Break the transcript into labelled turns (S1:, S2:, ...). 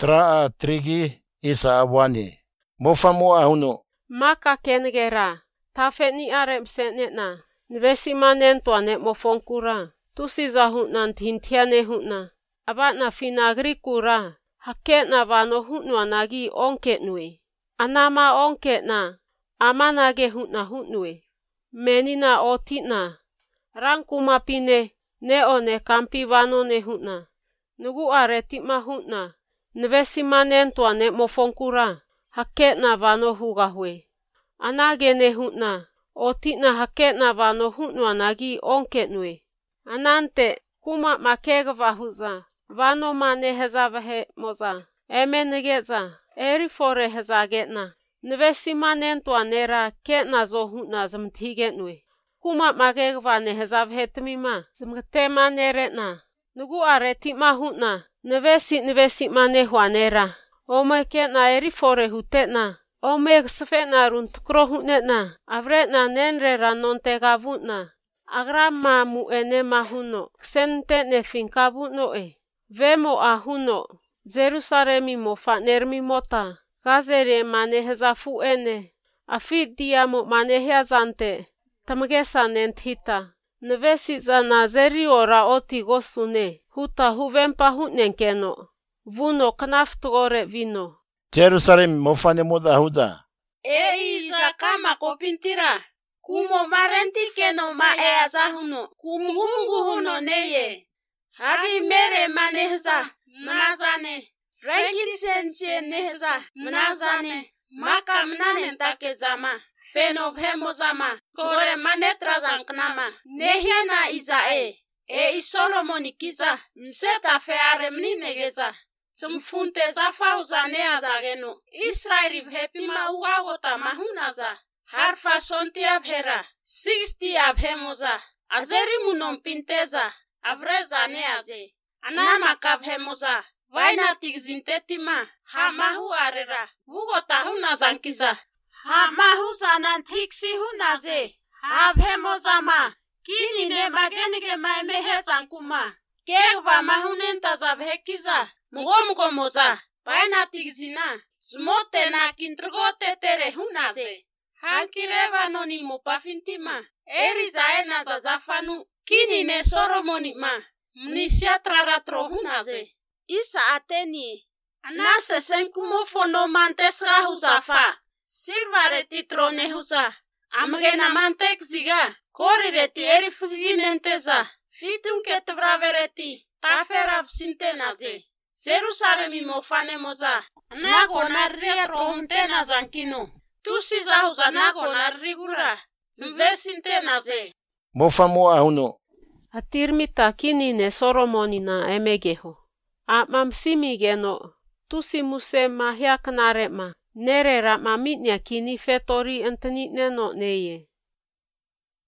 S1: Tra trigi isa awani. Mofamu ahuno.
S2: Maka kenegera. Tafetni arep senetna. Nvesi manen tuanet mofonkura. Tusiza hutna tintiane hutna. Abatna finagri kura. Haketna vano hutnua nagi onketnue. Anama onketna. Amanage hutna hutnue. Menina otitna. Rankuma pine. Ne kampi vano ne hutna. Nugu are tipma hutna. Nvesi manen tuanet mofonkura. Haketna vano hugahwe. Anage ne hutna. Otitna haketna vano hutnua nagi onketnue. Anante, kuma makegva huza. Vano mane hezavahe moza. Eme negeza. Eri fore hezagetna. Nvesi manen tuanera ketna zo hutna zmtigetnue. Kuma makegva ne hezavahe tmima. Zmtema neretna. Nugu are tipma hutna. Nvesi mane huanera. Ome ketna eri fore hutetna. Ome sfetna runtkro hutnetna. Avretna nenre ranontega vutna. Agrama mu enema huno. Ksente ne finka vutno e. Vemo a huno. Jerusalemi mo fatnermi mota. Gazere mane hezafu ene. Afit diamo mane heazante. Tamgesa nenthita. Nvesi zana zeri ora oti gosune. Huta huvempa hutnenkeno. Vuno knaftore vino.
S1: Jerusalem mofane moda huda.
S3: Iza kama kopintira. Kumo marenti keno ma azahuno. Kumugu huno neye. Hagi mere manehza. Mnazane. Frankincense nehza. Mnazane. Maka mnanen take zama. Feno hemo zama. Kore manetra zanknama. Nehiana izae. Solomoni kiza. Mseta feare mninegeza. Sumfunte za fauza ne azageno. Israeli hepima uagota mahunaza. Harfa sonti abhera. 60 abhemoza. Azeri munon pinteza. Abreza ne aze. Anama kabhemoza. Vaina tigzintetima. Ha mahu arera. Ugota hunazankiza. Ha mahu zanan tiksi hunaze. Abhemoza ma. Kini ne magenige maemehe zankuma. Kegva mahunenta zabhekiza. Mugo moza. Vaina tigzina. Smote na kintrgote tere hunaze. Hankireva noni mopafintima. Erizaena zazafanu. Kini ne soromoni ma. Mnisia traratro hunaze. Isa ateni. Anase senkumo fono mantes rahuzafa. Sirvare titrone huza. Amgena mantek ziga. Korireti erifuginenteza. Fitum ketbravereti. Taferab sintenaze. Jerusalemi mofane moza. Nago narria rohuntena zankino. Tusi zahuza nago narrigura. Mvesintenaze.
S1: Mofamu ahuno.
S2: Atirmita kinine soromonina emegeho. Amamsimigeno. Tusi muse mahia knarema. Nere ramatnia kini fetori antanitne no neye.